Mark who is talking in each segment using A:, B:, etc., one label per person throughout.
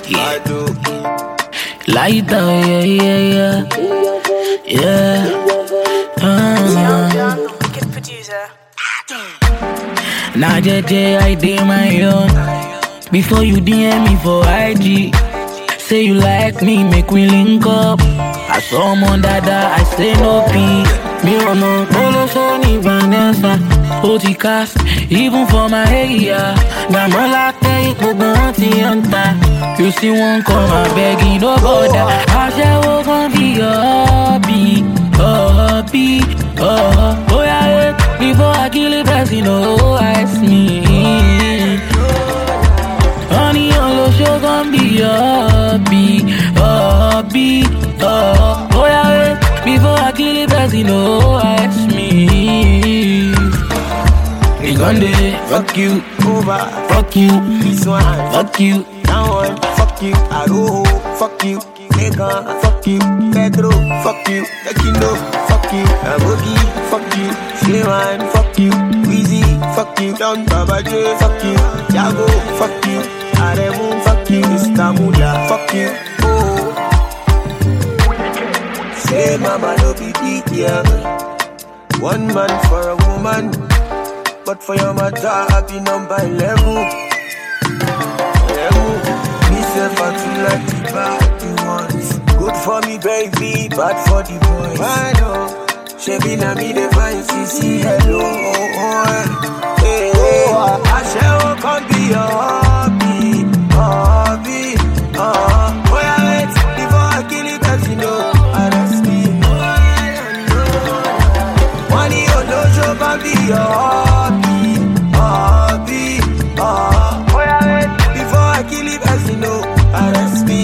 A: Yeah.
B: Lighter, yeah.
C: Wicked producer.
B: Now JJ, I did my own. Before you DM me for IG, say you like me, make we link up. I saw someone that I say no peace. Me on no polo Sony Vanessa. OT cast, even for my area. Gamola take Bobanti Anta. You see one come, I beg you, no bother. I shall gon' be your hobby. Oh yeah, wait. Before I kill it, person, oh, ask me. Honey, on the show gon' be your hobby. Oh yeah, wait. Before I kill it, person, oh, ask me. It's gone day, fuck you,
A: Over,
B: fuck you,
A: this one,
B: fuck you.
A: that one, fuck you, Aroho, fuck you, Megan, fuck you, Pedro, fuck you, Tekino, fuck you, Abogi, fuck you, Slayman, fuck you, Weezy, fuck you, Don Baba J, fuck you, Jago, fuck you, Aremu, fuck you, Mr. Mula, fuck you, oh. Say mama no be big, yeah. One man for a woman, but for your matter I be number 11. Myself I too like the bad ones. Good for me baby, bad for the boys. Why no? She be na me the fine CC, hello. Hey, I shall come be your hobby. Oh yeah, wait, before I kill it, as you know, arrest me. Money on no show can be your hobby. Oh yeah, wait, before I kill it, as you know, arrest me.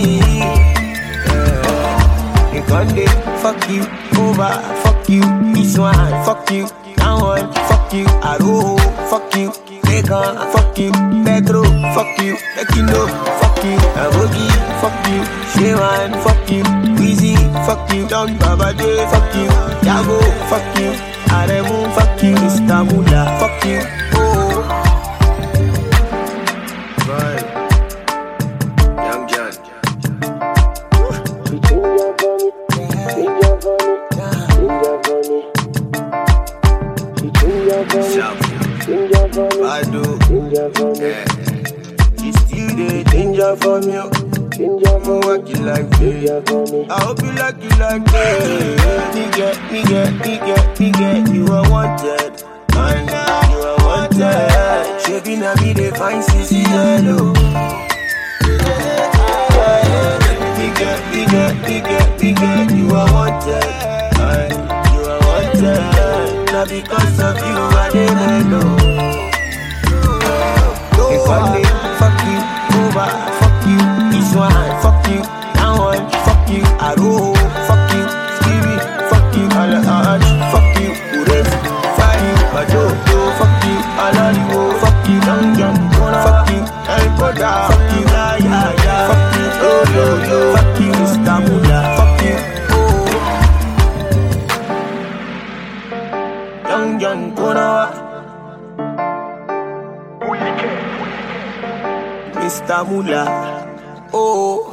A: You gon' day, fuck you, over, fuck you, this one, fuck you, that one, fuck you, Aroho, fuck you, Megan, fuck you, Pedro, fuck you, Tekino, fuck you, Abogi, fuck you, Slayman, fuck you, Weezy, fuck you, Don Baba J, fuck you, Jago, fuck you, Aremu, fuck you, Mr. Mula, fuck you, oh. Right. Young John. I do. Yeah. You still the danger from you. I'm working like this. I hope you like it like this. Nigga, you are wanted. You are wanted. Shaping a me the fine CC hello. Nigga, you are wanted. You are wanted. Not because of you, I didn't know. If I did, fuck you, over, fuck you, this one, fuck you, that one, fuck you, Aroho, fuck you, Stevie, fuck you, Alaj, fuck you, Ures, fuck you, Majodo, fuck you, Alariwo, fuck you, Young, fuck you, El Koda, fuck you, fuck you, yo, fuck you, Mr. Mula, fuck you, oh. Young, Konawa. Mr. Mula, oh.